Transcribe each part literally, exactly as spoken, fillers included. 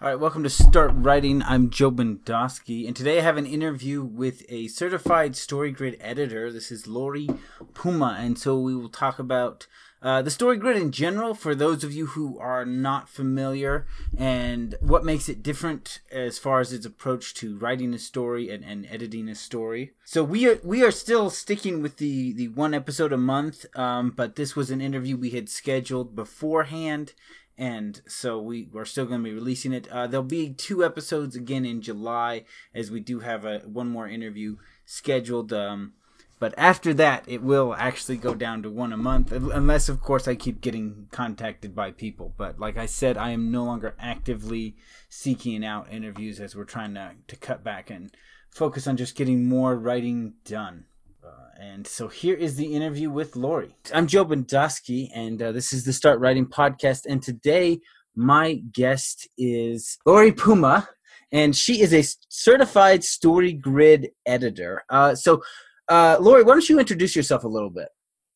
All right, welcome to Start Writing. I'm Joe Bendosky, and today I have an interview with a certified StoryGrid editor. This is Lori Puma, and so we will talk about uh, the StoryGrid in general for those of you who are not familiar, and what makes it different as far as its approach to writing a story and, and editing a story. So we are we are still sticking with the, the one episode a month, um, but this was an interview we had scheduled beforehand. And so we, we're still going to be releasing it. Uh, there'll be two episodes again in July, as we do have a one more interview scheduled. Um, but after that, it will actually go down to one a month, unless, of course, I keep getting contacted by people. But like I said, I am no longer actively seeking out interviews, as we're trying to, to cut back and focus on just getting more writing done. Uh, and so here is the interview with Lori. I'm Joe Bendosky, and uh, this is the Start Writing podcast. And today, my guest is Lori Puma, and she is a certified StoryGrid editor. Uh, so, uh, Lori, why don't you introduce yourself a little bit?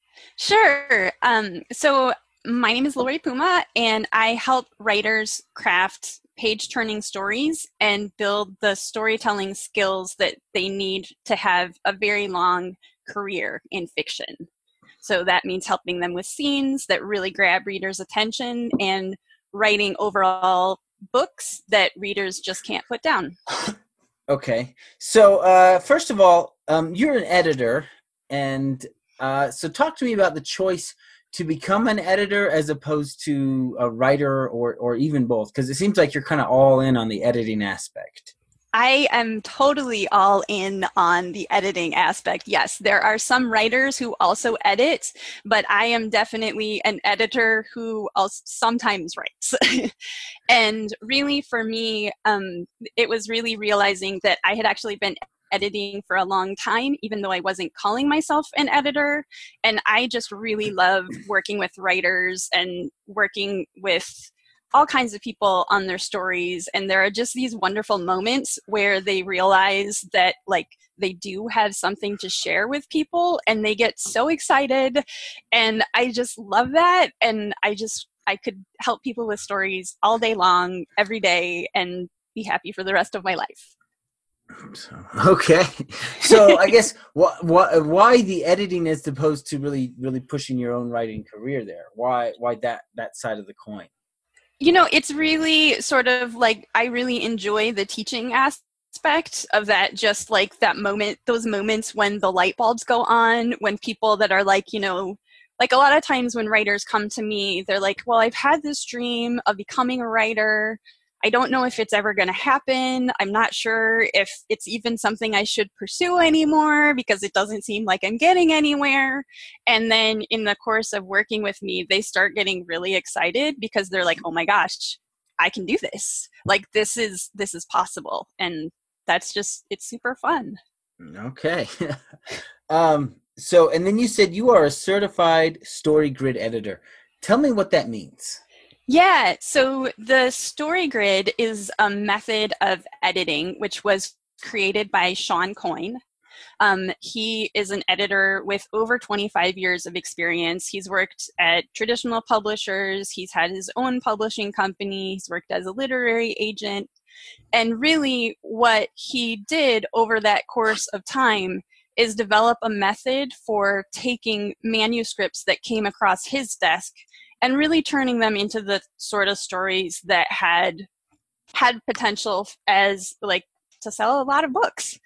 Sure. Um, so my name is Lori Puma, and I help writers craft page-turning stories and build the storytelling skills that they need to have a very long career in fiction. So that means helping them with scenes that really grab readers' attention and writing overall books that readers just can't put down. Okay. So uh, first of all, um, you're an editor, and uh, so talk to me about the choice to become an editor as opposed to a writer, or, or even both, because it seems like you're kind of all in on the editing aspect. I am totally all in on the editing aspect. Yes, there are some writers who also edit, but I am definitely an editor who also sometimes writes. And really for me, um, it was really realizing that I had actually been editing for a long time, even though I wasn't calling myself an editor. And I just really love working with writers and working with all kinds of people on their stories. And there are just these wonderful moments where they realize that like they do have something to share with people and they get so excited. And I just love that. And I just, I could help people with stories all day long, every day, and be happy for the rest of my life. So, okay. So I guess what, what, why the editing as opposed to really, really pushing your own writing career there? Why, why that, that side of the coin? You know, it's really sort of like, I really enjoy the teaching aspect of that, just like that moment, those moments when the light bulbs go on, when people that are like, you know, like a lot of times when writers come to me, they're like, well, I've had this dream of becoming a writer. I don't know if it's ever going to happen. I'm not sure if it's even something I should pursue anymore because it doesn't seem like I'm getting anywhere. And then in the course of working with me, they start getting really excited because they're like, oh my gosh, I can do this. Like this is, this is possible. And that's just, it's super fun. Okay. um, so, and then you said you are a certified StoryGrid editor. Tell me what that means. Yeah, so the StoryGrid is a method of editing which was created by Sean Coyne. Um, he is an editor with over twenty-five years of experience. He's worked at traditional publishers, he's had his own publishing company, he's worked as a literary agent, and really what he did over that course of time is develop a method for taking manuscripts that came across his desk and really turning them into the sort of stories that had had potential as like to sell a lot of books.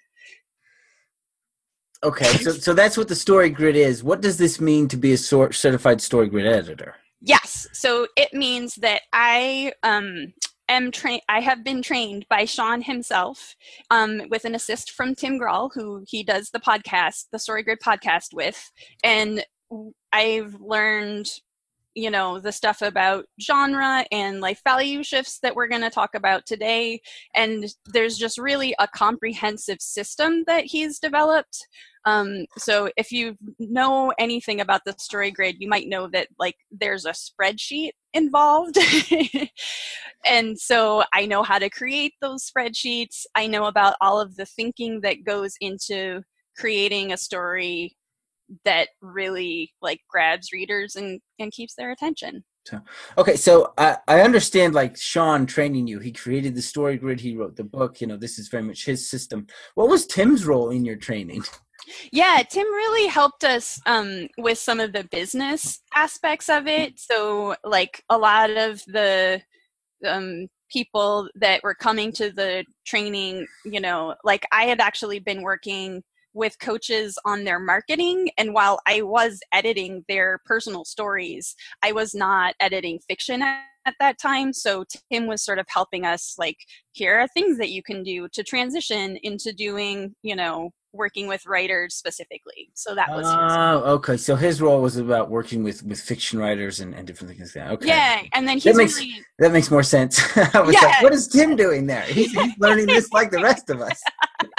Okay, so so that's what the StoryGrid is. What does this mean to be a sor- certified StoryGrid editor? Yes, so it means that I um, am trained. I have been trained by Sean himself, um, with an assist from Tim Grahl, who he does the podcast, the StoryGrid podcast with, and I've learned, you know, the stuff about genre and life value shifts that we're going to talk about today. And there's just really a comprehensive system that he's developed. Um, so if you know anything about the StoryGrid, you might know that like there's a spreadsheet involved. And so I know how to create those spreadsheets. I know about all of the thinking that goes into creating a story that really like grabs readers and, and keeps their attention. So, okay, so I, I understand like Sean training you. He created the story grid. He wrote the book. You know, this is very much his system. What was Tim's role in your training? Yeah, Tim really helped us um, with some of the business aspects of it. So, like a lot of the um, people that were coming to the training, you know, like I had actually been working with coaches on their marketing. And while I was editing their personal stories, I was not editing fiction at, at that time. So Tim was sort of helping us, like, here are things that you can do to transition into doing, you know, working with writers specifically. So that was his. Oh, okay. So his role was about working with with fiction writers and, and different things like that. Okay. Yeah, and then That he's makes really that makes more sense. I was like, yeah. what is Tim doing there? He's, he's learning this like the rest of us.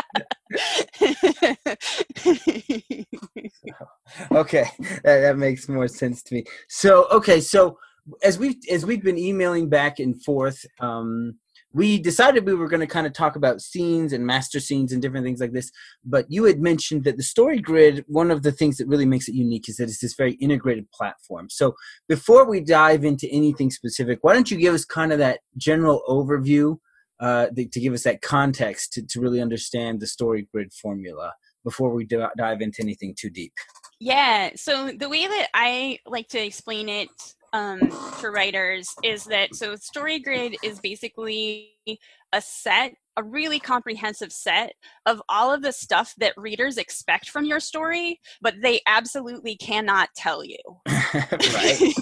Okay, that, that makes more sense to me. So, okay, so as we as we've been emailing back and forth, um, we decided we were going to kind of talk about scenes and master scenes and different things like this. But you had mentioned that the story grid, one of the things that really makes it unique is that it's this very integrated platform. So before we dive into anything specific, why don't you give us kind of that general overview uh, the, to give us that context to, to really understand the story grid formula before we d- dive into anything too deep? Yeah, so the way that I like to explain it um, for writers is that so StoryGrid is basically a set, a really comprehensive set of all of the stuff that readers expect from your story, but they absolutely cannot tell you. Right.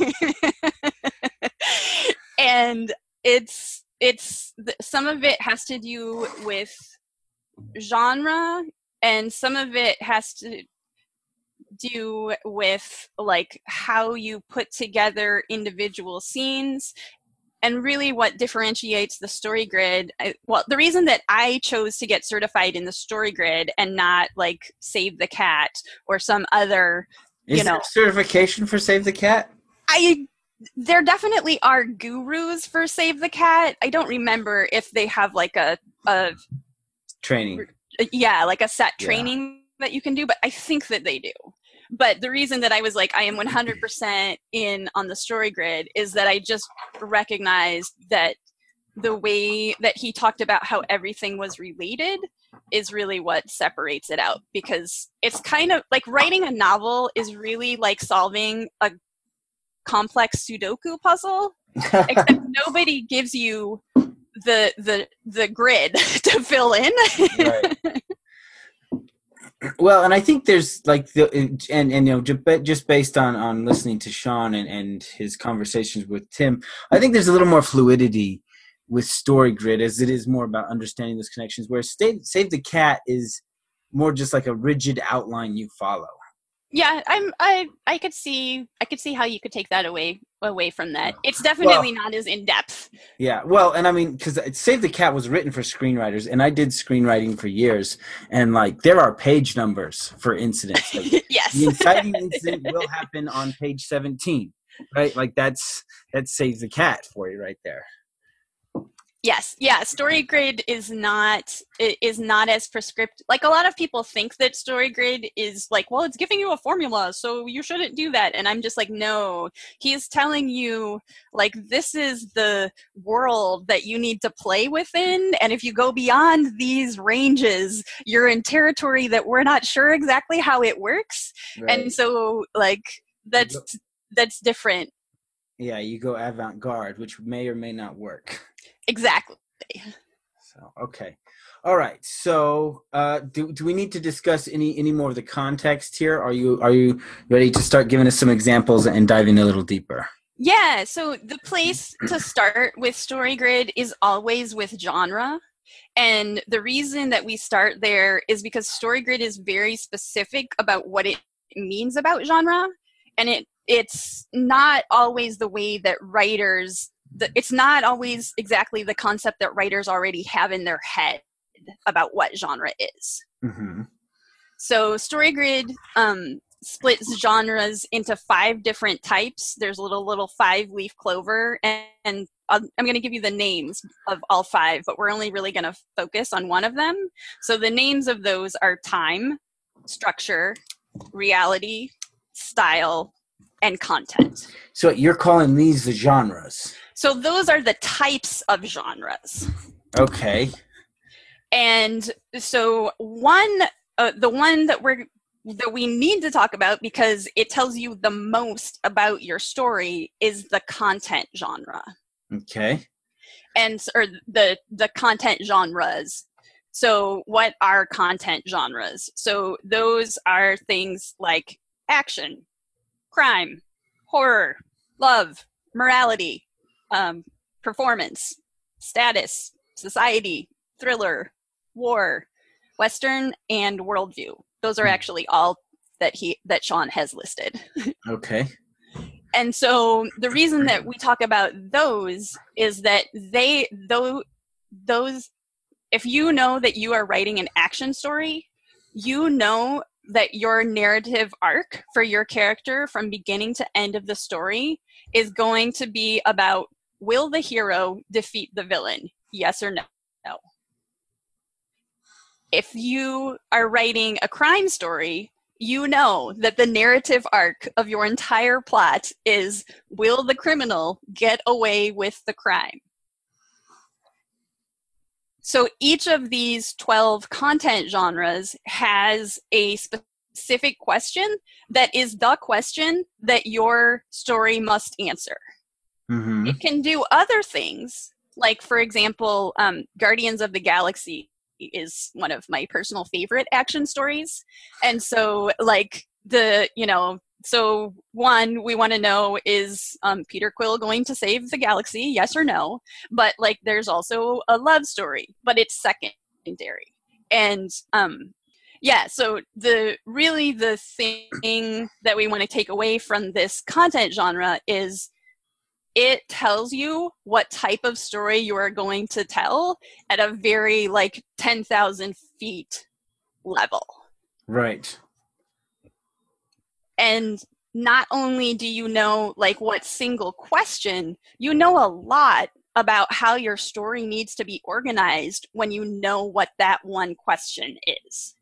And it's it's some of it has to do with genre, and some of it has to do with like how you put together individual scenes. And really what differentiates the story grid, I, well, the reason that I chose to get certified in the story grid and not like Save the Cat or some other, you Is know, there certification for Save the Cat? I there definitely are gurus for Save the Cat. I don't remember if they have like a, a Training. yeah, like a set Yeah. training that you can do, but I think that they do. But the reason that I was like, I am one hundred percent in on the story grid is that I just recognized that the way that he talked about how everything was related is really what separates it out, because it's kind of like writing a novel is really like solving a complex Sudoku puzzle, except nobody gives you the the the grid to fill in. Right. Well, and I think there's like the and and you know just based on on listening to Sean and and his conversations with Tim, I think there's a little more fluidity with story grid as it is more about understanding those connections. Where Save, Save the Cat is more just like a rigid outline you follow. Yeah, I'm I I could see I could see how you could take that away away from that. It's Well, definitely not as in depth. yeah, well, and I mean, because Save the Cat was written for screenwriters, and I did screenwriting for years, and like there are page numbers for incidents. Like, Yes. the inciting incident will happen on page seventeen, right? Like that's that saves the cat for you right there. Yes, yeah. Story grid is not is not as prescriptive. Like a lot of people think that story grid is like, well, it's giving you a formula, so you shouldn't do that. And I'm just like, no. He's telling you like this is the world that you need to play within, and if you go beyond these ranges, you're in territory that we're not sure exactly how it works. Right. And so like that's that's different. Yeah, you go avant-garde, which may or may not work. Exactly. So, okay. All right. So, uh, do do we need to discuss any any more of the context here? Are you are you ready to start giving us some examples and diving a little deeper? Yeah. So the place to start with StoryGrid is always with genre. And the reason that we start there is because StoryGrid is very specific about what it means about genre. And it it's not always the way that writers The, it's not always exactly the concept that writers already have in their head about what genre is. Mm-hmm. So StoryGrid um, splits genres into five different types. There's a little little five-leaf clover, and, and I'm going to give you the names of all five, but we're only really going to focus on one of them. So the names of those are time, structure, reality, style, and content. So you're calling these the genres? So those are the types of genres. Okay. And so one, uh, the one that we're that we need to talk about because it tells you the most about your story is the content genre. Okay. And or the the content genres. So what are content genres? So those are things like action, crime, horror, love, morality, um, performance, status, society, thriller, war, Western, and worldview. Those are actually all that he that Sean has listed. Okay. And so the reason that we talk about those is that they though those if you know that you are writing an action story, you know that your narrative arc for your character from beginning to end of the story is going to be about, will the hero defeat the villain? Yes or no? No. If you are writing a crime story, you know that the narrative arc of your entire plot is, will the criminal get away with the crime? So each of these twelve content genres has a specific question that is the question that your story must answer. Mm-hmm. It can do other things, like, for example, um, Guardians of the Galaxy is one of my personal favorite action stories. And so, like, the, you know, so one, we want to know, is um, Peter Quill going to save the galaxy? Yes or no? But like, there's also a love story, but it's secondary. And um, yeah, so the really the thing that we want to take away from this content genre is it tells you what type of story you are going to tell at a very like ten thousand feet level. Right. And not only do you know like what single question, you know a lot about how your story needs to be organized when you know what that one question is.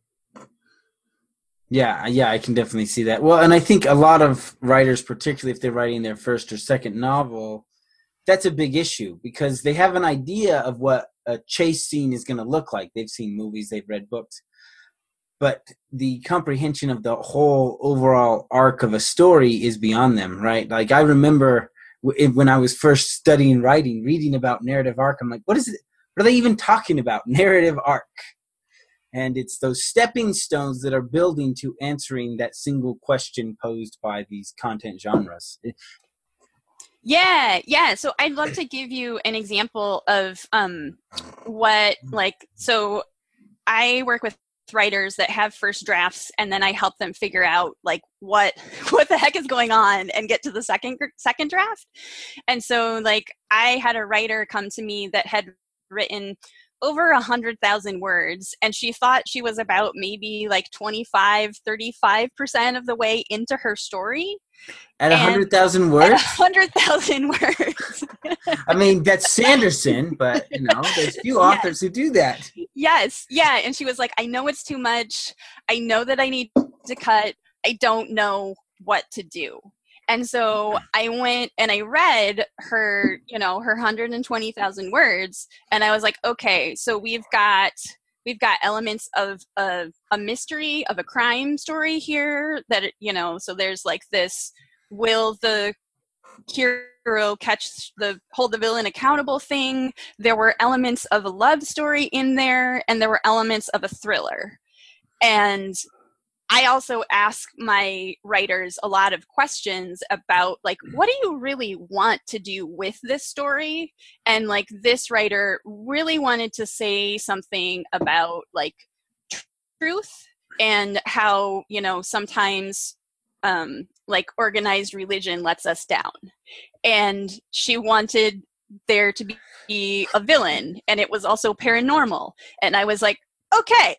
Yeah, yeah, I can definitely see that. Well, and I think a lot of writers, particularly if they're writing their first or second novel, that's a big issue because they have an idea of what a chase scene is going to look like. They've seen movies, they've read books. But the comprehension of the whole overall arc of a story is beyond them, right? Like I remember when I was first studying writing, reading about narrative arc, I'm like, what is it? What are they even talking about? Narrative arc. And it's those stepping stones that are building to answering that single question posed by these content genres. Yeah, yeah. So I'd love to give you an example of um, what, like, so I work with writers that have first drafts, and then I help them figure out like what what the heck is going on and get to the second second draft. And so like I had a writer come to me that had written over a hundred thousand words, and she thought she was about maybe like twenty-five, thirty-five percent of the way into her story. At a hundred thousand words? At a hundred thousand words. I mean, that's Sanderson, but you know, there's few authors yes. who do that. Yes, yeah. And she was like, I know it's too much. I know that I need to cut. I don't know what to do. And so I went and I read her, you know, her one hundred twenty thousand words. And I was like, okay, so we've got we've got elements of a, a mystery, of a crime story here that, you know, so there's like this, will the hero catch the, hold the villain accountable thing. There were elements of a love story in there, and there were elements of a thriller. And I also ask my writers a lot of questions about, like, what do you really want to do with this story? And, like, this writer really wanted to say something about, like, tr- truth and how, you know, sometimes, um, like, organized religion lets us down. And she wanted there to be a villain, and it was also paranormal. And I was like, okay.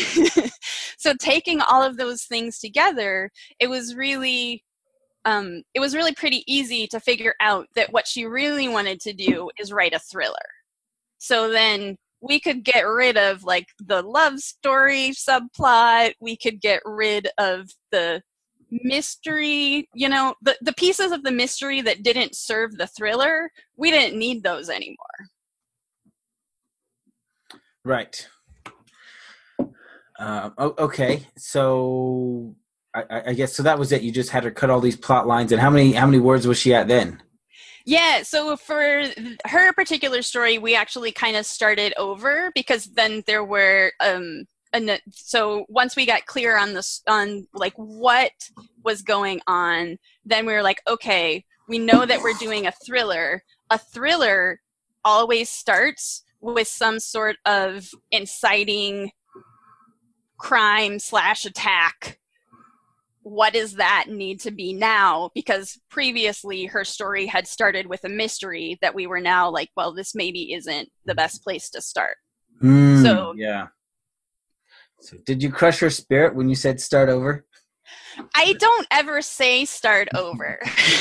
So taking all of those things together, it was really um, it was really pretty easy to figure out that what she really wanted to do is write a thriller. So then we could get rid of like the love story subplot, we could get rid of the mystery, you know, the, the pieces of the mystery that didn't serve the thriller, we didn't need those anymore. Right. Uh, okay. So I, I guess so that was it. You just had her cut all these plot lines. And how many how many words was she at then? Yeah, so for her particular story, we actually kind of started over because then there were um and so once we got clear on this on like what was going on, then we were like, okay, we know that we're doing a thriller. A thriller always starts with some sort of inciting crime slash attack. What does that need to be now? Because previously her story had started with a mystery that we were now like, well, this maybe isn't the best place to start. Mm, so yeah. So did you crush her spirit when you said start over? I don't ever say start over.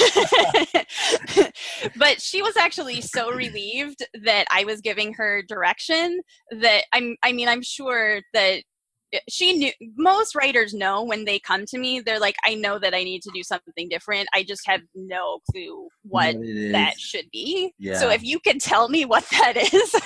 But she was actually so relieved that I was giving her direction that I'm, I mean, I'm sure that she knew. Most writers know when they come to me, they're like, I know that I need to do something different. I just have no clue what, what that should be. Yeah. So if you could tell me what that is.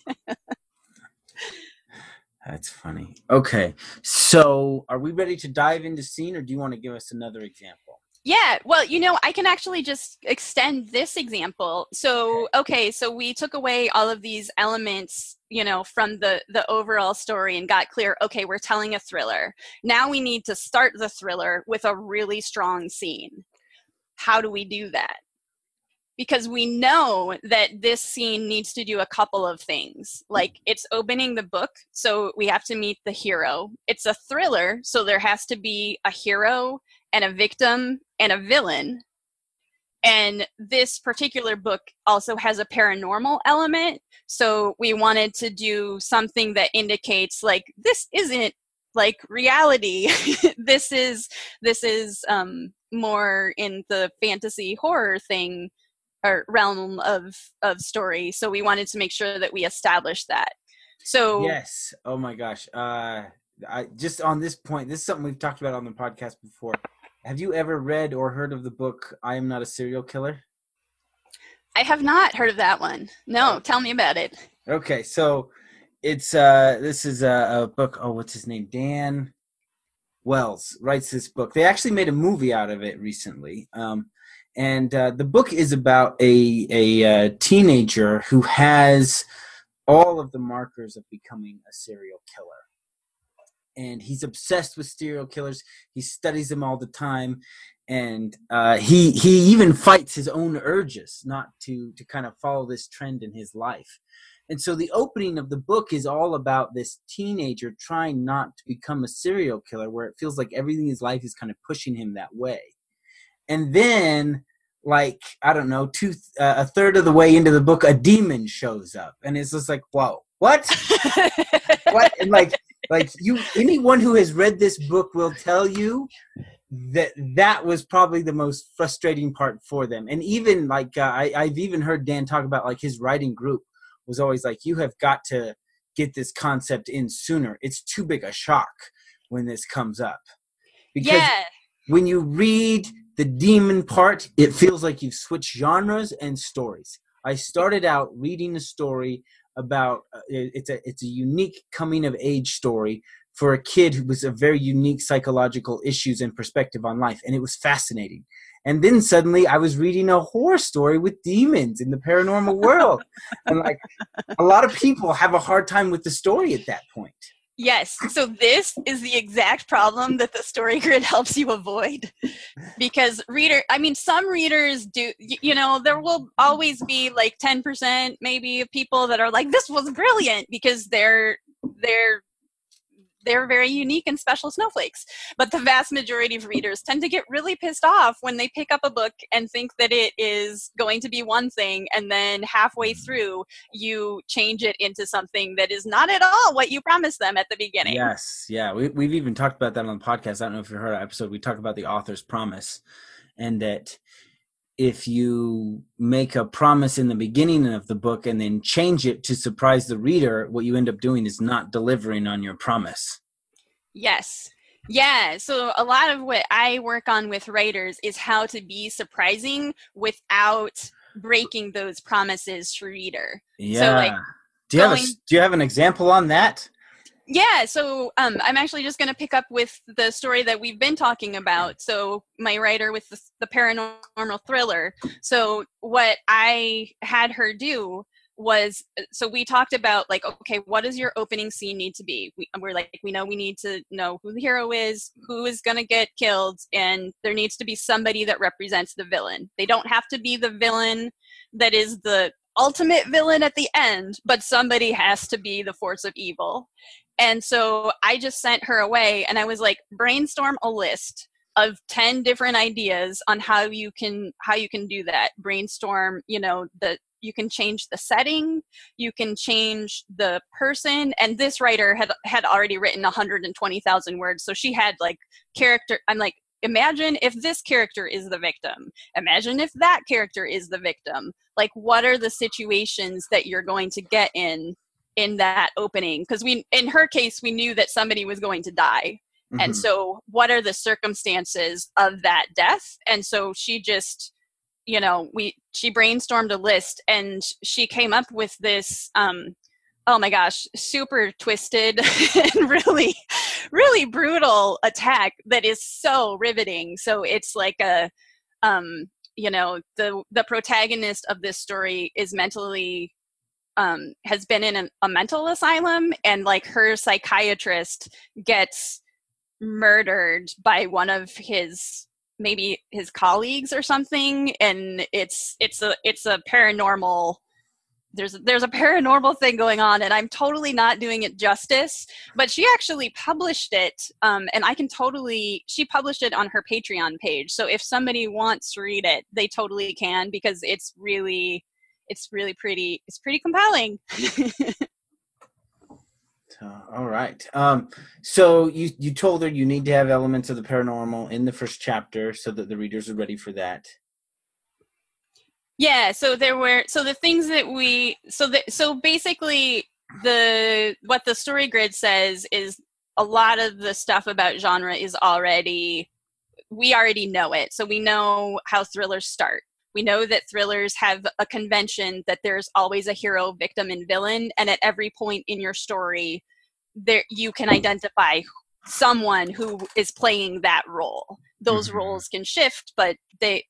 That's funny. Okay. So are we ready to dive into scene, or do you want to give us another example? Yeah, well, you know, I can actually just extend this example. So, okay, so we took away all of these elements, you know, from the, the overall story and got clear, okay, we're telling a thriller. Now we need to start the thriller with a really strong scene. How do we do that? Because we know that this scene needs to do a couple of things. Like, it's opening the book, so we have to meet the hero. It's a thriller, so there has to be a hero and a victim and a villain. And this particular book also has a paranormal element, so we wanted to do something that indicates, like, this isn't like reality. this is this is um, more in the fantasy horror thing or realm of of story. So we wanted to make sure that we established that. So yes. Oh my gosh. Uh, I just on this point, this is something we've talked about on the podcast before. Have you ever read or heard of the book I Am Not a Serial Killer? I have not heard of that one. No, tell me about it. Okay, so it's uh this is a, a book. Oh, what's his name? Dan Wells writes this book. They actually made a movie out of it recently. Um, and uh, the book is about a a uh, teenager who has all of the markers of becoming a serial killer. And he's obsessed with serial killers. He studies them all the time, and uh, he he even fights his own urges not to to kind of follow this trend in his life. And so the opening of the book is all about this teenager trying not to become a serial killer, where it feels like everything in his life is kind of pushing him that way. And then, like, I don't know, two uh, a third of the way into the book, a demon shows up, and it's just like, whoa, what? What? And like. Like you, anyone who has read this book will tell you that that was probably the most frustrating part for them. And even like uh, I, I've even heard Dan talk about, like, his writing group was always like, you have got to get this concept in sooner. It's too big a shock when this comes up. Because yeah. when you read the demon part, it feels like you've switched genres and stories. I started out reading a story about uh, it's a it's a unique coming of age story for a kid who was a very unique psychological issues and perspective on life, and it was fascinating. And then suddenly I was reading a horror story with demons in the paranormal world, and like a lot of people have a hard time with the story at that point. Yes, so this is the exact problem that the Story Grid helps you avoid. Because reader, I mean, some readers do, you know, there will always be like ten percent maybe of people that are like, this was brilliant, because they're, they're, they're very unique and special snowflakes. But the vast majority of readers tend to get really pissed off when they pick up a book and think that it is going to be one thing, and then halfway through you change it into something that is not at all what you promised them at the beginning. Yes, yeah. We, we've even talked about that on the podcast. I don't know if you heard our episode. We talk about the author's promise, and that if you make a promise in the beginning of the book and then change it to surprise the reader, what you end up doing is not delivering on your promise. Yes. Yeah, so a lot of what I work on with writers is how to be surprising without breaking those promises to reader. So like Yeah. Do you have a going s- do you have an example on that? yeah, so um, I'm actually just going to pick up with the story that we've been talking about. So my writer with the, the paranormal thriller. So what I had her do was, so we talked about like, okay, what does your opening scene need to be? We, we're like, we know we need to know who the hero is, who is going to get killed, and there needs to be somebody that represents the villain. They don't have to be the villain that is the ultimate villain at the end, but somebody has to be the force of evil. And so I just sent her away and I was like, brainstorm a list of ten different ideas on how you can how you can do that. Brainstorm, you know, the you can change the setting, you can change the person, and this writer had had already written one hundred twenty thousand words, so she had like character. I'm like, imagine if this character is the victim. Imagine if that character is the victim. Like, what are the situations that you're going to get in in that opening? Because we, in her case, we knew that somebody was going to die. And Hmm. so, what are the circumstances of that death? And so she just, you know, we she brainstormed a list, and she came up with this. Um, oh my gosh, super twisted and really, really brutal attack that is so riveting. So it's like a, um, you know, the the protagonist of this story is mentally um, has been in an, a mental asylum, and like her psychiatrist gets murdered by one of his maybe his colleagues or something, and it's it's a it's a paranormal there's there's a paranormal thing going on, and I'm totally not doing it justice, but she actually published it, um, and I can totally she published it on her Patreon page, so if somebody wants to read it, they totally can, because it's really it's really pretty it's pretty compelling. Uh, all right. Um, so you you told her you need to have elements of the paranormal in the first chapter so that the readers are ready for that. Yeah, so there were so the things that we so that so basically the what the story grid says is a lot of the stuff about genre is already we already know it. So we know how thrillers start. We know that thrillers have a convention that there's always a hero, victim, and villain, and at every point in your story, there you can identify someone who is playing that role. Those Hmm. roles can shift, but they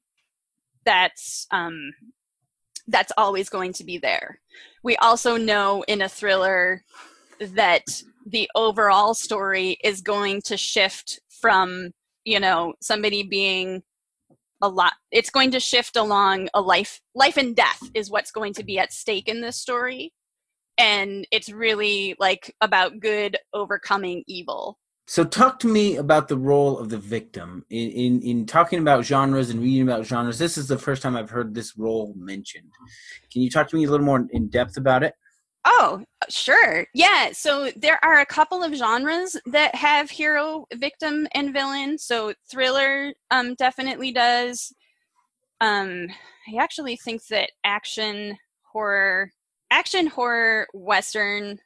that's um, that's always going to be there. We also know in a thriller that the overall story is going to shift from, you know, somebody being a lot it's going to shift along a life life and death is what's going to be at stake in this story, and it's really like about good overcoming evil. So talk to me about the role of the victim in, in in talking about genres and reading about genres. This is the first time I've heard this role mentioned. Can you talk to me a little more in depth about it? Oh, sure. Yeah. So there are a couple of genres that have hero, victim, and villain. So thriller um, definitely does. Um, I actually think that action, horror, action, horror, western,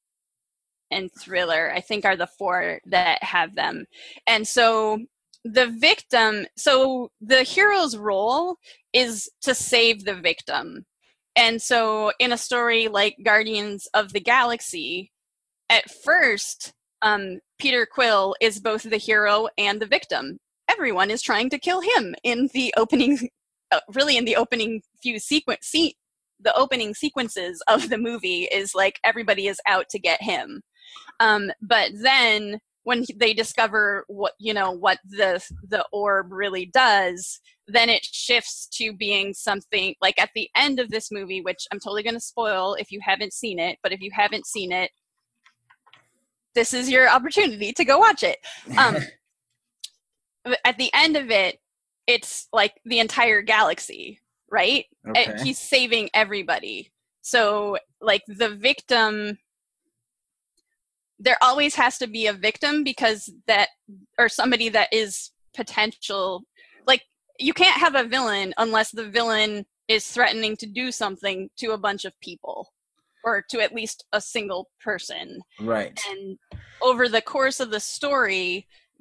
and thriller, I think, are the four that have them. And so the victim, so the hero's role is to save the victim. And so in a story like Guardians of the Galaxy, at first, um, Peter Quill is both the hero and the victim. Everyone is trying to kill him in the opening, uh, really in the opening few sequence, see, the opening sequences of the movie is like everybody is out to get him. Um, but then when they discover what you know what the the orb really does, then it shifts to being something like at the end of this movie, which I'm totally going to spoil if you haven't seen it. But if you haven't seen it, this is your opportunity to go watch it. Um, at the end of it, it's like the entire galaxy, right? Okay. He's saving everybody. So like the victim, there always has to be a victim because that or somebody that is potential, like you can't have a villain unless the villain is threatening to do something to a bunch of people or to at least a single person. Right. And over the course of the story,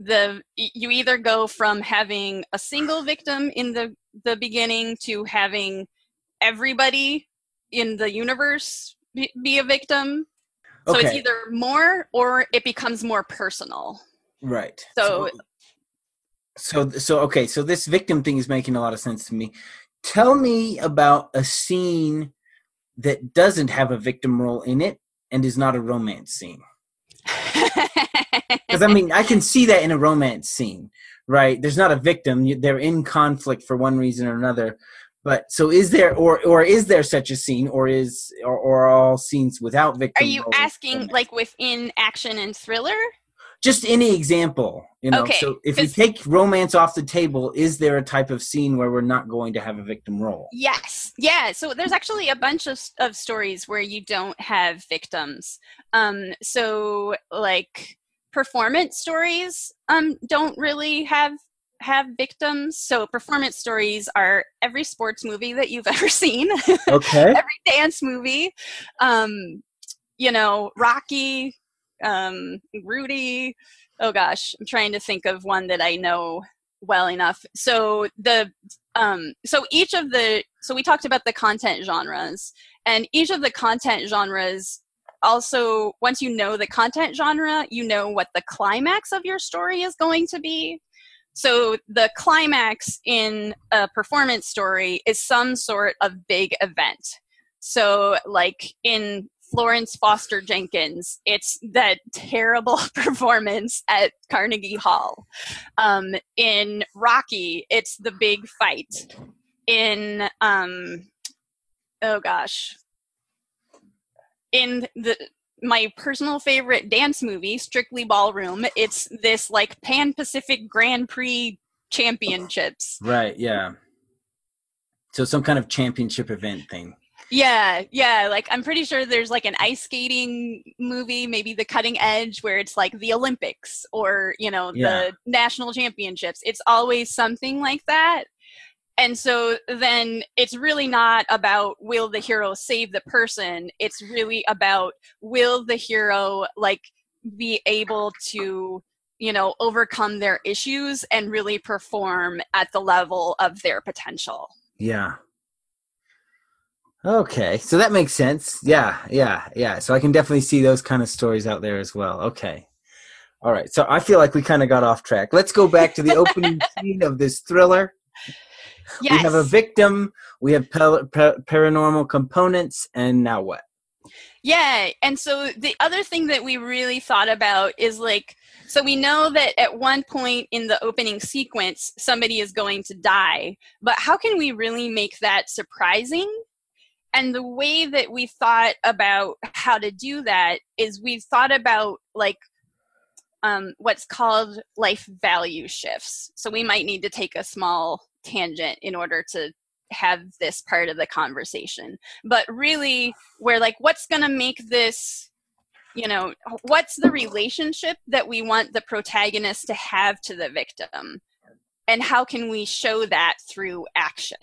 the you either go from having a single victim in the the beginning to having everybody in the universe be, be a victim. So it's Okay. either more or it becomes more personal. Right. So So so so okay, so this victim thing is making a lot of sense to me. Tell me about a scene that doesn't have a victim role in it and is not a romance scene. Because I mean, I can see that in a romance scene, right? There's not a victim; they're in conflict for one reason or another. But so, is there, or or is there such a scene, or is, or, or are all scenes without are victim you roles asking romance? like within action and thriller? Just any example, you know. Okay, So, if we because take romance off the table, is there a type of scene where we're not going to have a victim role? yes, yeah. So there's actually a bunch of, of stories where you don't have victims. Um, so like performance stories um, don't really have have victims. So performance stories are every sports movie that you've ever seen, Okay. every dance movie, um, you know, Rocky, um, Rudy. Oh gosh, I'm trying to think of one that I know well enough. So the um, so each of the so we talked about the content genres, and each of the content genres also, once you know the content genre, you know what the climax of your story is going to be. So the climax in a performance story is some sort of big event. So like in Florence Foster Jenkins, it's that terrible performance at Carnegie Hall. Um, in Rocky, it's the big fight. In um, oh gosh, in the my personal favorite dance movie, Strictly Ballroom, it's this like Pan Pacific Grand Prix championships. Right. Yeah. So some kind of championship event thing. Yeah, yeah. Like I'm pretty sure there's like an ice skating movie, maybe The Cutting Edge, where it's like the Olympics or, you know, Yeah. the national championships. It's always something like that. And so then it's really not about will the hero save the person. It's really about will the hero like be able to, you know, overcome their issues and really perform at the level of their potential. Yeah. Okay, so that makes sense. Yeah, yeah, yeah. So I can definitely see those kind of stories out there as well. Okay. All right. So I feel like we kind of got off track. Let's go back to the opening scene of this thriller. We have a Yes. victim, we have pa- pa- paranormal components, and now what? Yeah. And so the other thing that we really thought about is like, so we know that at one point in the opening sequence, somebody is going to die, but how can we really make that surprising? And the way that we thought about how to do that is we thought about like um, what's called life value shifts. So we might need to take a small tangent in order to have this part of the conversation. But really, we're like, what's going to make this, you know, what's the relationship that we want the protagonist to have to the victim? And how can we show that through action?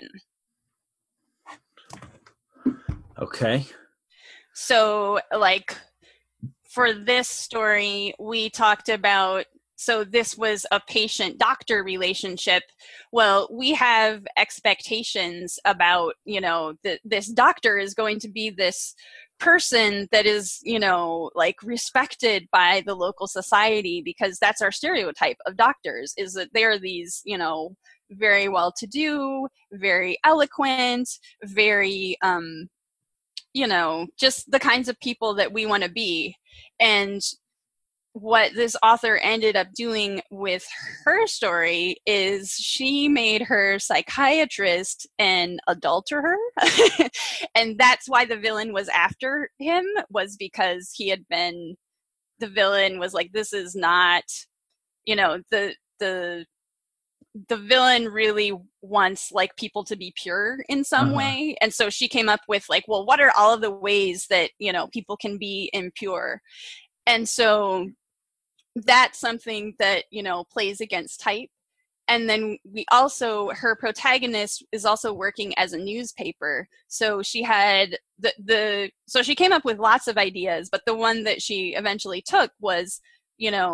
Okay. So, like, for this story, we talked about, so this was a patient-doctor relationship. Well, we have expectations about, you know, that this doctor is going to be this person that is, you know, like respected by the local society, because that's our stereotype of doctors, is that they're these, you know, very well-to-do, very eloquent, very, um, you know, just the kinds of people that we want to be. And what this author ended up doing with her story is she made her psychiatrist an adulterer. And that's why the villain was after him, was because he had been, the villain was like, this is not, you know, the the the villain really wants like people to be pure in some Uh-huh. way. And so she came up with like, well, what are all of the ways that, you know, people can be impure? And so that's something that, you know, plays against type. And then we also, her protagonist is also working as a newspaper. So she had the, the, so she came up with lots of ideas, but the one that she eventually took was, you know,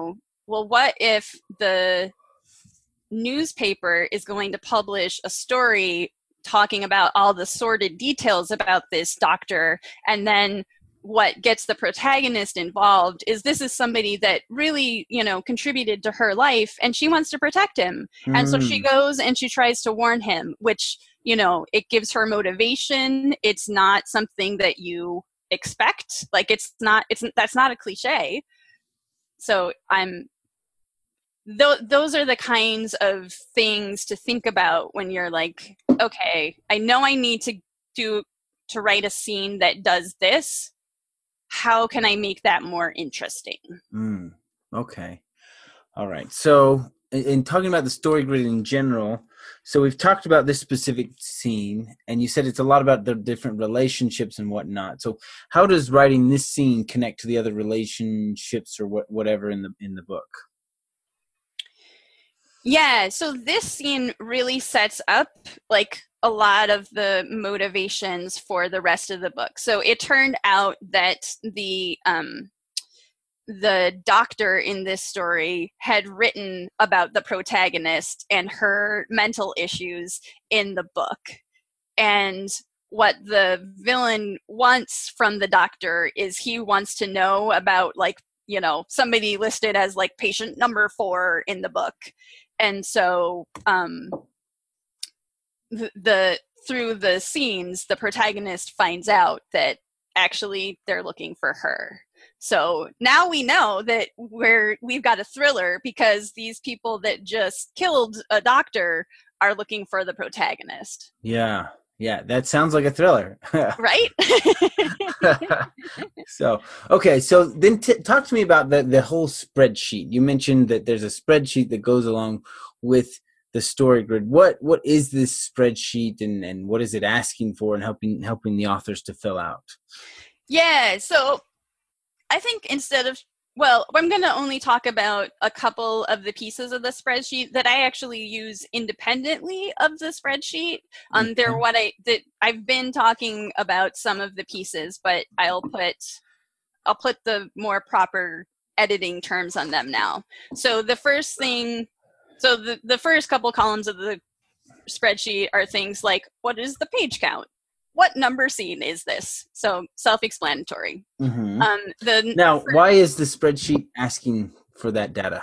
well, what if the newspaper is going to publish a story talking about all the sordid details about this doctor, and then what gets the protagonist involved is this is somebody that really, you know, contributed to her life, and she wants to protect him. And so she Mm. goes and she tries to warn him, which, you know, it gives her motivation. It's not something that you expect. Like, it's not, it's, that's not a cliche. So I'm, th- those are the kinds of things to think about when you're like, okay, I know I need to do, to write a scene that does this. How can I make that more interesting? Mm. Okay. All right. So, in, in talking about the story grid in general, so we've talked about this specific scene, and you said it's a lot about the different relationships and whatnot. So, how does writing this scene connect to the other relationships or what, whatever in the in the book? Yeah, so this scene really sets up like a lot of the motivations for the rest of the book. So it turned out that the um, the doctor in this story had written about the protagonist and her mental issues in the book. And what the villain wants from the doctor is he wants to know about, like, you know, somebody listed as like patient number four in the book. And so um, the, the through the scenes, the protagonist finds out that actually they're looking for her. So now we know that we're we've got a thriller because these people that just killed a doctor are looking for the protagonist. Yeah. Yeah, that sounds like a thriller. Right? So, okay, so then t- talk to me about the the whole spreadsheet. You mentioned that there's a spreadsheet that goes along with the story grid. What what is this spreadsheet, and and what is it asking for and helping helping the authors to fill out? Yeah, so I think instead of, well, I'm going to only talk about a couple of the pieces of the spreadsheet that I actually use independently of the spreadsheet. Um, they're Okay. what I that I've been talking about some of the pieces, but I'll put I'll put the more proper editing terms on them now. So the first thing, so the the first couple columns of the spreadsheet are things like, what is the page count? What number scene is this? So self-explanatory. Hmm. Um, the Now, why is the spreadsheet asking for that data?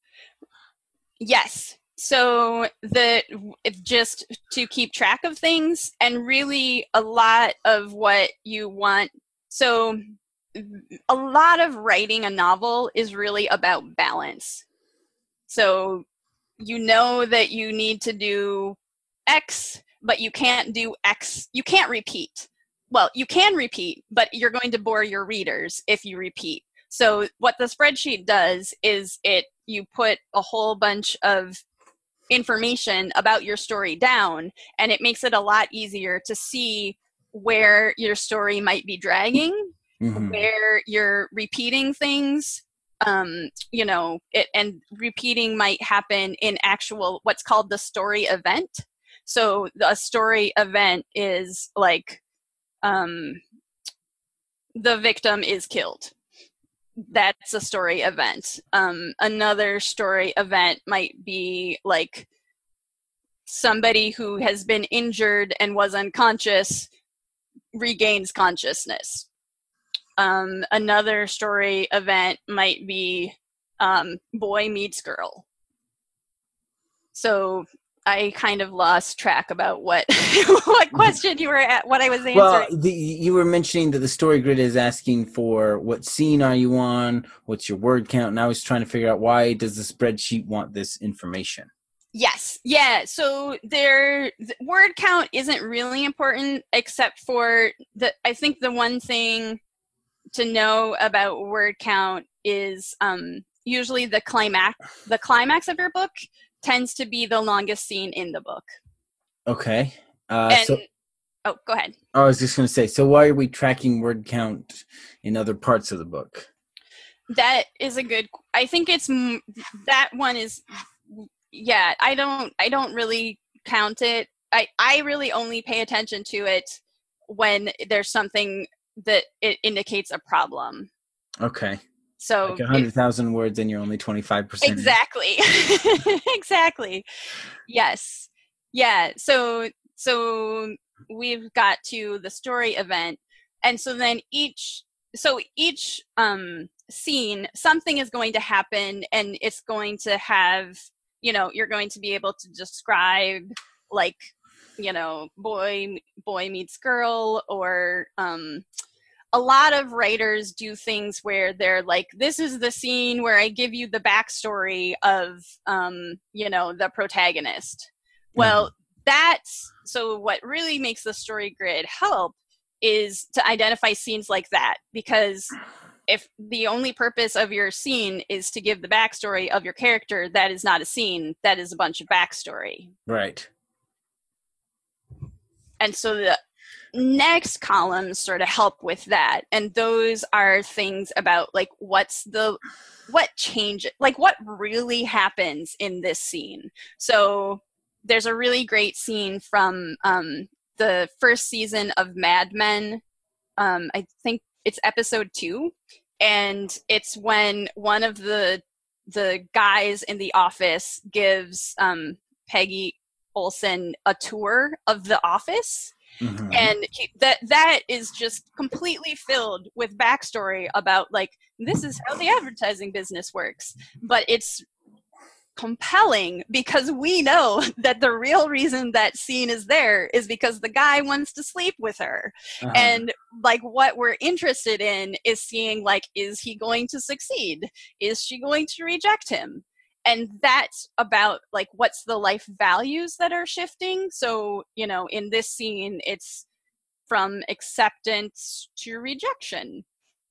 Yes. So the just to keep track of things, and really a lot of what you want. So a lot of writing a novel is really about balance. So you know that you need to do X, but you can't do X. You can't repeat. Well, you can repeat, but you're going to bore your readers if you repeat. So what the spreadsheet does is it you put a whole bunch of information about your story down, and it makes it a lot easier to see where your story might be dragging, Hmm. where you're repeating things. Um, you know, it, and repeating might happen in actual what's called the story event. So a story event is like um, the victim is killed. That's a story event. Um, another story event might be like somebody who has been injured and was unconscious regains consciousness. Um, another story event might be um, boy meets girl. So I kind of lost track about what what question you were at, what I was Well, answering. the, you were mentioning that the story grid is asking for what scene are you on, what's your word count, and I was trying to figure out why does the spreadsheet want this information? Yes, yeah. So their the word count isn't really important, except for the. I think the one thing to know about word count is um, usually the climax. The climax of your book tends to be the longest scene in the book. Okay. Uh, And so oh, go ahead. I was just going to say, so why are we tracking word count in other parts of the book? That is a good. I think it's that one is. Yeah, I don't. I don't really count it. I I really only pay attention to it when there's something that it indicates a problem. Okay. So Like a if hundred thousand words and you're only twenty-five percent in. exactly, exactly, yes, yeah. So so we've got to the story event, and so then each so each um, scene, something is going to happen, and it's going to have, you know, you're going to be able to describe, like, you know, boy boy meets girl, or um, a lot of writers do things where they're like, this is the scene where I give you the backstory of, um, you know, the protagonist. Uh-huh. Well, that's so what really makes the story grid help is to identify scenes like that, because if the only purpose of your scene is to give the backstory of your character, that is not a scene, that is a bunch of backstory. Right. And so the next columns sort of help with that, and those are things about, like, what's the what change, like what really happens in this scene. So there's a really great scene from um, the first season of Mad Men. um, I think it's episode two, and it's when one of the the guys in the office gives um, Peggy Olson a tour of the office, Mm-hmm. and he, that that is just completely filled with backstory about, like, this is how the advertising business works. But it's compelling because we know that the real reason that scene is there is because the guy wants to sleep with her. Uh-huh. And, like, what we're interested in is seeing, like, is he going to succeed? Is she going to reject him? And that's about, like, what's the life values that are shifting. So, you know, in this scene, it's from acceptance to rejection.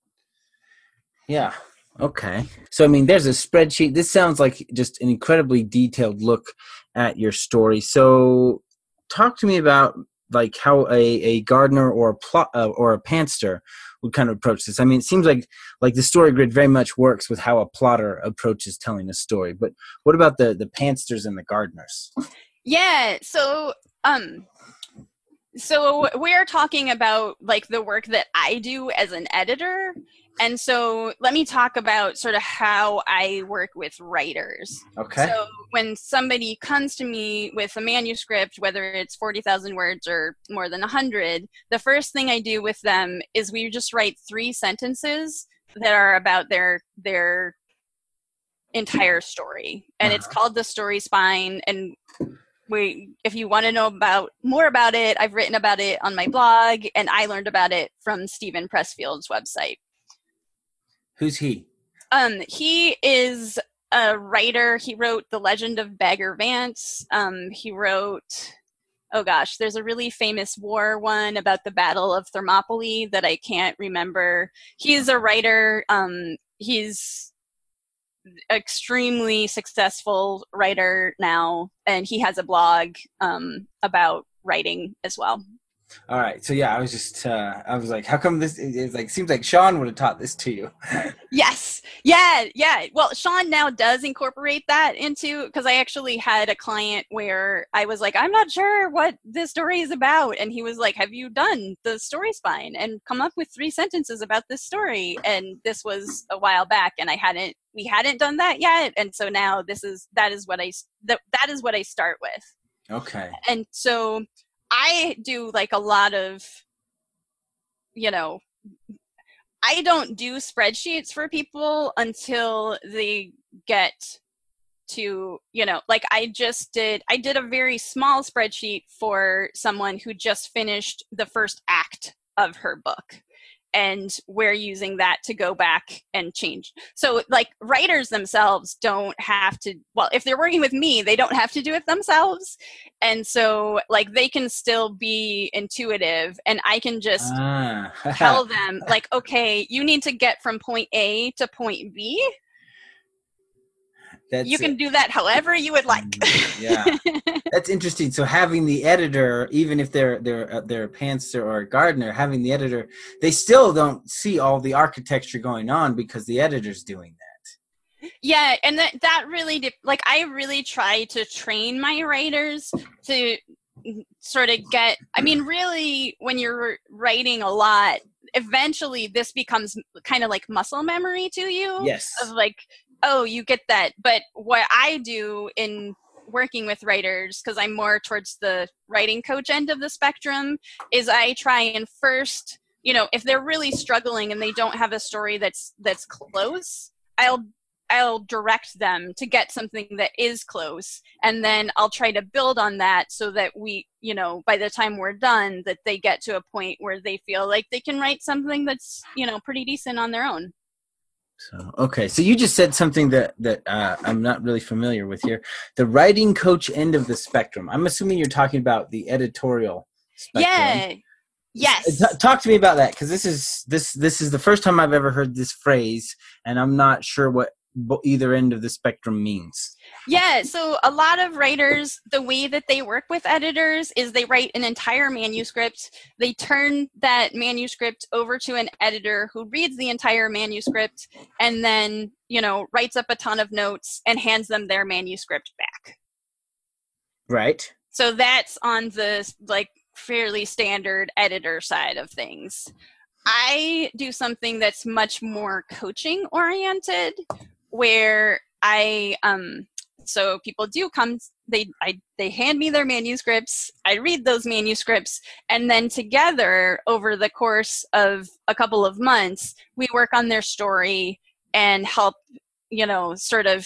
Yeah. Okay. So, I mean, there's a spreadsheet. This sounds like just an incredibly detailed look at your story. So, talk to me about, like, how a, a gardener or a plot uh, or a pantster would kind of approach this. I mean, it seems like like the story grid very much works with how a plotter approaches telling a story. But what about the the pantsters and the gardeners? Yeah. So, um, so we're talking about, like, the work that I do as an editor. And so let me talk about sort of how I work with writers. Okay. So when somebody comes to me with a manuscript, whether it's forty thousand words or more than one hundred, the first thing I do with them is we just write three sentences that are about their their entire story. And it's called the story spine. And we, if you want to know about more about it, I've written about it on my blog, and I learned about it from Stephen Pressfield's website. Who's he? Um, he is a writer. He wrote The Legend of Bagger Vance. Um, he wrote, oh gosh, there's a really famous war one about the Battle of Thermopylae that I can't remember. He's a writer. Um, he's extremely successful writer now, and he has a blog um, about writing as well. All right. So yeah, I was just uh, I was like, how come this? It's like seems like Sean would have taught this to you. Yes. Yeah. Yeah. Well, Sean now does incorporate that into, because I actually had a client where I was like, I'm not sure what this story is about. And he was like, have you done the story spine and come up with three sentences about this story? And this was a while back, and I hadn't, we hadn't done that yet. And so now this is, that is what I, that, that is what I start with. Okay. And so I do, like, a lot of, you know, I don't do spreadsheets for people until they get to, you know, like I just did, I did a very small spreadsheet for someone who just finished the first act of her book. And we're using that to go back and change. So, like, writers themselves don't have to, well, if they're working with me, they don't have to do it themselves. And so, like, they can still be intuitive, and I can just ah. tell them, like, okay, you need to get from point A to point B. That's you can it. do that however you would like. Yeah, that's interesting. So having the editor, even if they're they're uh, they're a pantser or a gardener, having the editor, they still don't see all the architecture going on because the editor's doing that. Yeah, and that that really did, like, I really try to train my writers to sort of get. I mean, really, when you're writing a lot, eventually this becomes kind of like muscle memory to you. Yes. Of like, oh, you get that. But what I do in working with writers, because I'm more towards the writing coach end of the spectrum, is I try and first, you know, if they're really struggling and they don't have a story that's that's close, I'll I'll direct them to get something that is close, and then I'll try to build on that so that we, you know, by the time we're done, that they get to a point where they feel like they can write something that's, you know, pretty decent on their own. So, okay. So you just said something that, that uh, I'm not really familiar with here. The writing coach end of the spectrum. I'm assuming you're talking about the editorial spectrum. Yeah. Yes. T- talk to me about that, because this is this this is the first time I've ever heard this phrase, and I'm not sure what either end of the spectrum means. Yeah, so a lot of writers, the way that they work with editors is they write an entire manuscript. They turn that manuscript over to an editor who reads the entire manuscript and then, you know, writes up a ton of notes and hands them their manuscript back. Right. So that's on the, like, fairly standard editor side of things. I do something that's much more coaching oriented, where I um so people do come, they I they hand me their manuscripts, I read those manuscripts, and then together over the course of a couple of months we work on their story and help, you know, sort of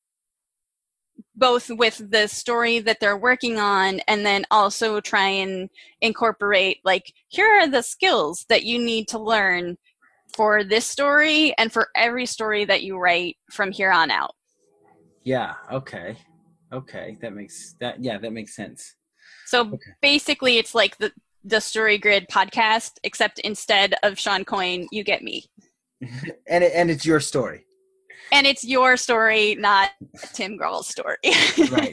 both with the story that they're working on, and then also try and incorporate, like, here are the skills that you need to learn for this story and for every story that you write from here on out. Yeah. Okay. Okay. That makes that. Yeah, that makes sense. So okay. Basically, it's like the the Story Grid podcast, except instead of Sean Coyne, you get me. and it, and it's your story. And it's your story, not Tim Grohl's story. Right.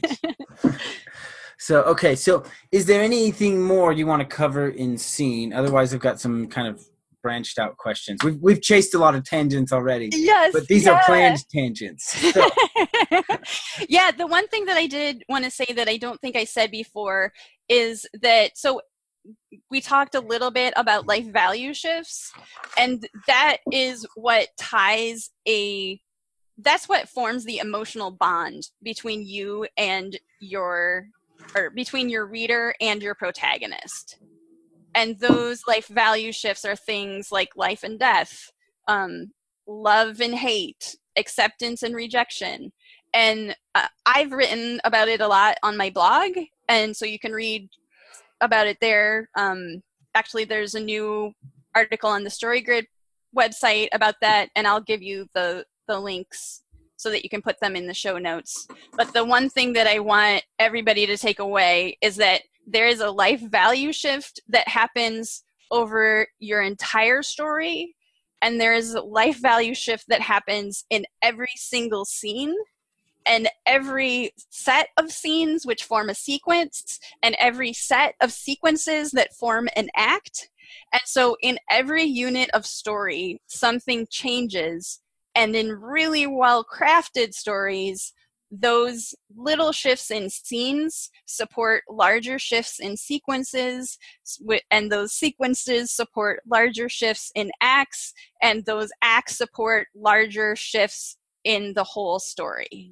So, okay. So is there anything more you want to cover in scene? Otherwise, I've got some kind of branched out questions. We've, we've chased a lot of tangents already. Yes. But these yeah. are planned tangents. So. Yeah. The one thing that I did want to say that I don't think I said before is that, so we talked a little bit about life value shifts, and that is what ties a that's what forms the emotional bond between you and your, or between your reader and your protagonist. And those life value shifts are things like life and death, um, love and hate, acceptance and rejection. And uh, I've written about it a lot on my blog, and so you can read about it there. Um, actually, there's a new article on the StoryGrid website about that, and I'll give you the the links so that you can put them in the show notes. But the one thing that I want everybody to take away is that there is a life value shift that happens over your entire story, and there is a life value shift that happens in every single scene, and every set of scenes which form a sequence, and every set of sequences that form an act. And so in every unit of story, something changes. And in really well-crafted stories, those little shifts in scenes support larger shifts in sequences, and those sequences support larger shifts in acts, and those acts support larger shifts in the whole story.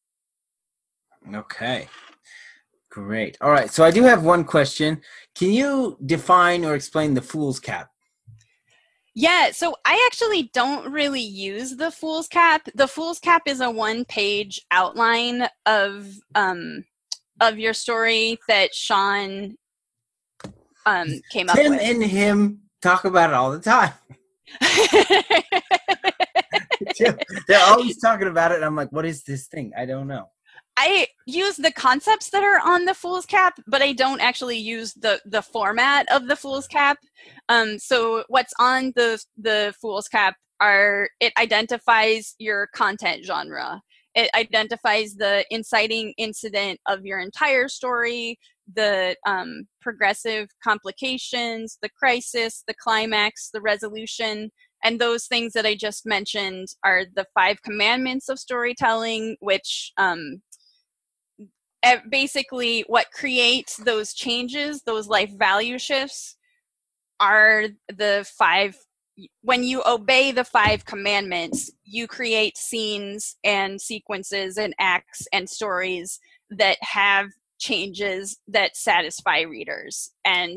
Okay. Great. All right. So I do have one question. Can you define or explain the fool's cap? Yeah, so I actually don't really use the fool's cap. The fool's cap is a one-page outline of um, of your story that Sean um, came up Tim with. and him talk about it all the time. They're always talking about it, and I'm like, what is this thing? I don't know. I use the concepts that are on the fool's cap, but I don't actually use the, the format of the fool's cap. Um, so what's on the the fool's cap are, it identifies your content genre. It identifies the inciting incident of your entire story, the um, progressive complications, the crisis, the climax, the resolution. And those things that I just mentioned are the five commandments of storytelling, which um, basically what creates those changes, those life value shifts, are the five, when you obey the five commandments, you create scenes and sequences and acts and stories that have changes that satisfy readers. And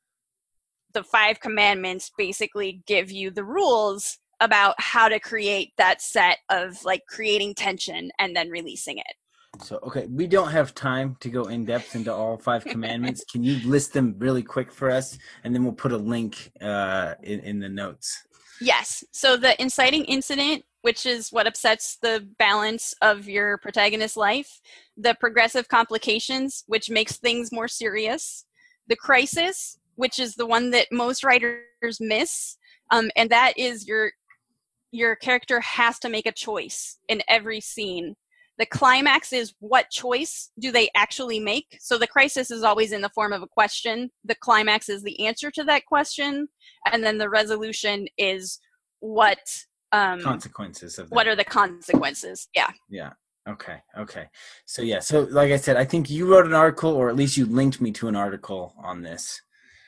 the five commandments basically give you the rules about how to create that set of like creating tension and then releasing it. So, okay, we don't have time to go in depth into all five commandments. Can you list them really quick for us? And then we'll put a link uh, in, in the notes. Yes. So the inciting incident, which is what upsets the balance of your protagonist's life. The progressive complications, which makes things more serious. The crisis, which is the one that most writers miss. Um, and that is your your character has to make a choice in every scene. The climax is what choice do they actually make? So the crisis is always in the form of a question. The climax is the answer to that question. And then the resolution is what um, consequences of that. What are the consequences? Yeah. Yeah. Okay. Okay. So yeah. So like I said, I think you wrote an article, or at least you linked me to an article on this.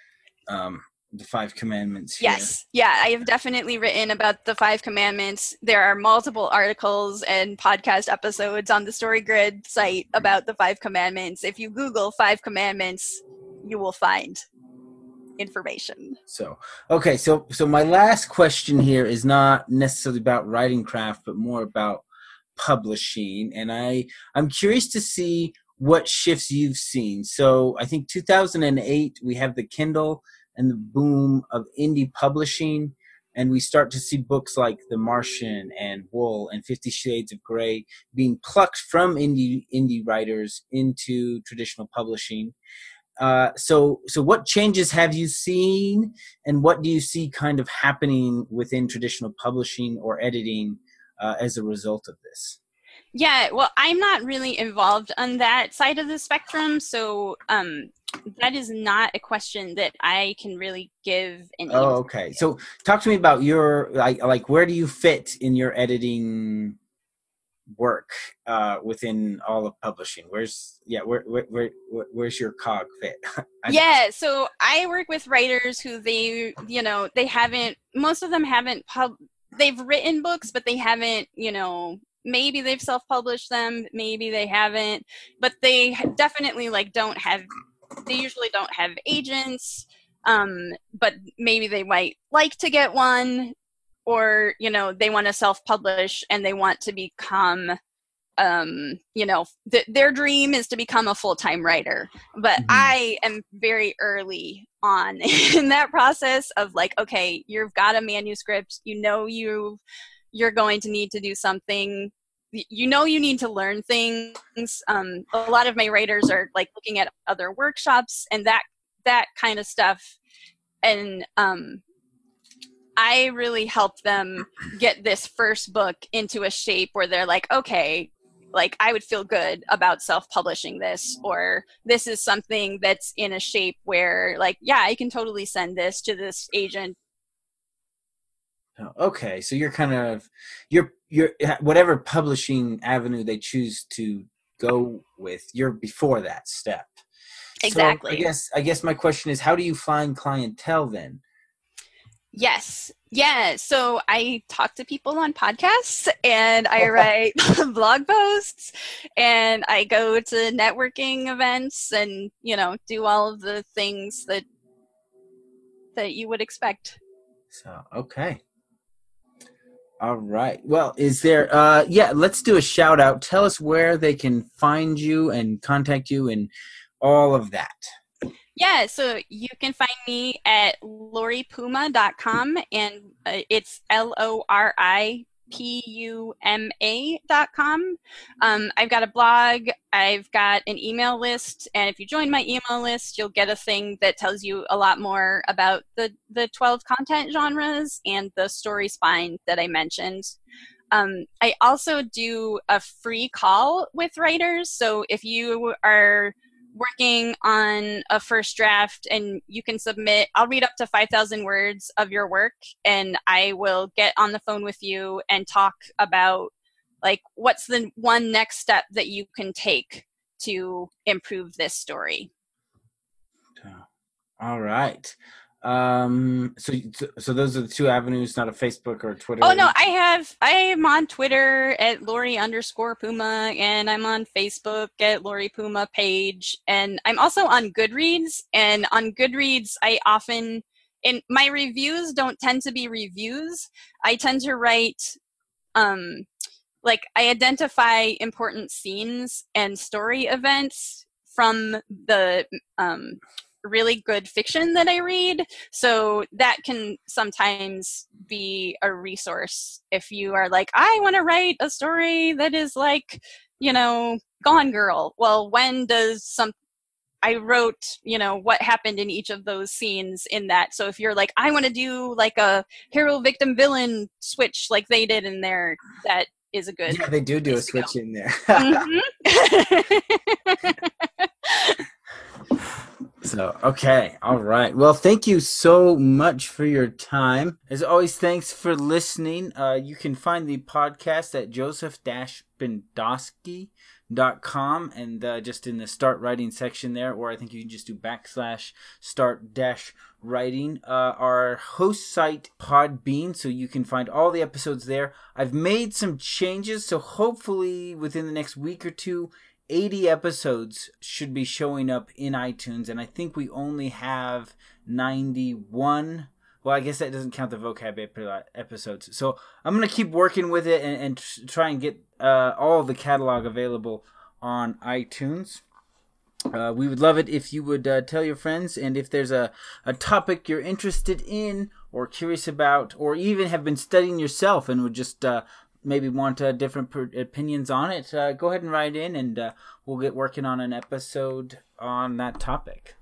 Um, the five commandments here. Yes. Yeah, I have definitely written about the five commandments. There are multiple articles and podcast episodes on the StoryGrid site about the five commandments. If you Google five commandments, you will find information. So, okay. So, so my last question here is not necessarily about writing craft, but more about publishing. And I, I'm curious to see what shifts you've seen. So I think two thousand eight, we have the Kindle and the boom of indie publishing, and we start to see books like The Martian and Wool and Fifty Shades of Grey being plucked from indie indie writers into traditional publishing. Uh, so, so what changes have you seen, and what do you see kind of happening within traditional publishing or editing uh, as a result of this? Yeah, well, I'm not really involved on that side of the spectrum, so um, that is not a question that I can really give an Oh, answer. okay. So talk to me about your, like, like where do you fit in your editing work uh, within all of publishing? Where's, yeah, where, where, where where's your cog fit? Yeah, so I work with writers who they, you know, they haven't, most of them haven't pub, they've written books, but they haven't, you know, maybe they've self-published them, maybe they haven't, but they definitely like don't have, they usually don't have agents, um, but maybe they might like to get one, or, you know, they want to self-publish and they want to become um, you know, th- their dream is to become a full-time writer. But mm-hmm. I am very early on in that process of like, okay, you've got a manuscript, you know, you you're going to need to do something. You know, you need to learn things. Um, a lot of my writers are like looking at other workshops and that that kind of stuff. And um, I really helped them get this first book into a shape where they're like, okay, like I would feel good about self-publishing this, or this is something that's in a shape where like, yeah, I can totally send this to this agent. Okay, so you're kind of, you're, you're, whatever publishing avenue they choose to go with, you're before that step. Exactly. So I guess, I guess my question is, how do you find clientele then? Yes. Yeah. So I talk to people on podcasts and I write blog posts and I go to networking events and, you know, do all of the things that that you would expect. So, okay. All right. Well, is there, uh, yeah, let's do a shout out. Tell us where they can find you and contact you and all of that. Yeah, so you can find me at lori puma dot com, and uh, it's L O R I P U M A dot com. Um, I've got a blog, I've got an email list, and if you join my email list, you'll get a thing that tells you a lot more about the, the twelve content genres and the story spine that I mentioned. Um, I also do a free call with writers, so if you are working on a first draft and you can submit, I'll read up to five thousand words of your work and I will get on the phone with you and talk about like what's the one next step that you can take to improve this story. All right. Um, so, so those are the two avenues, not a Facebook or Twitter. Oh or no, I anything? have I am on Twitter at Lori underscore Puma, and I'm on Facebook at Lori Puma page, and I'm also on Goodreads. And on Goodreads, I often in my reviews don't tend to be reviews. I tend to write um like I identify important scenes and story events from the um, really good fiction that I read. So that can sometimes be a resource if you are like, I want to write a story that is like, you know, Gone Girl. Well, when does some I wrote, you know, what happened in each of those scenes in that. So if you're like, I want to do like a hero victim villain switch like they did in there, that is a good Yeah, they do do a place to switch in there. go. Mm-hmm. So, okay. All right. Well, thank you so much for your time. As always, thanks for listening. Uh, you can find the podcast at joseph bendosky dot com and uh, just in the start writing section there, or I think you can just do backslash start dash writing. Uh, our host site, Podbean, so you can find all the episodes there. I've made some changes, so hopefully within the next week or two, eighty episodes should be showing up in iTunes, and I think we only have ninety-one. Well, I guess that doesn't count the vocab episodes. So I'm going to keep working with it and, and try and get uh, all of the catalog available on iTunes. Uh, we would love it if you would uh, tell your friends, and if there's a, a topic you're interested in or curious about, or even have been studying yourself and would just uh, maybe want uh, different per- opinions on it, uh, go ahead and write in, and uh, we'll get working on an episode on that topic.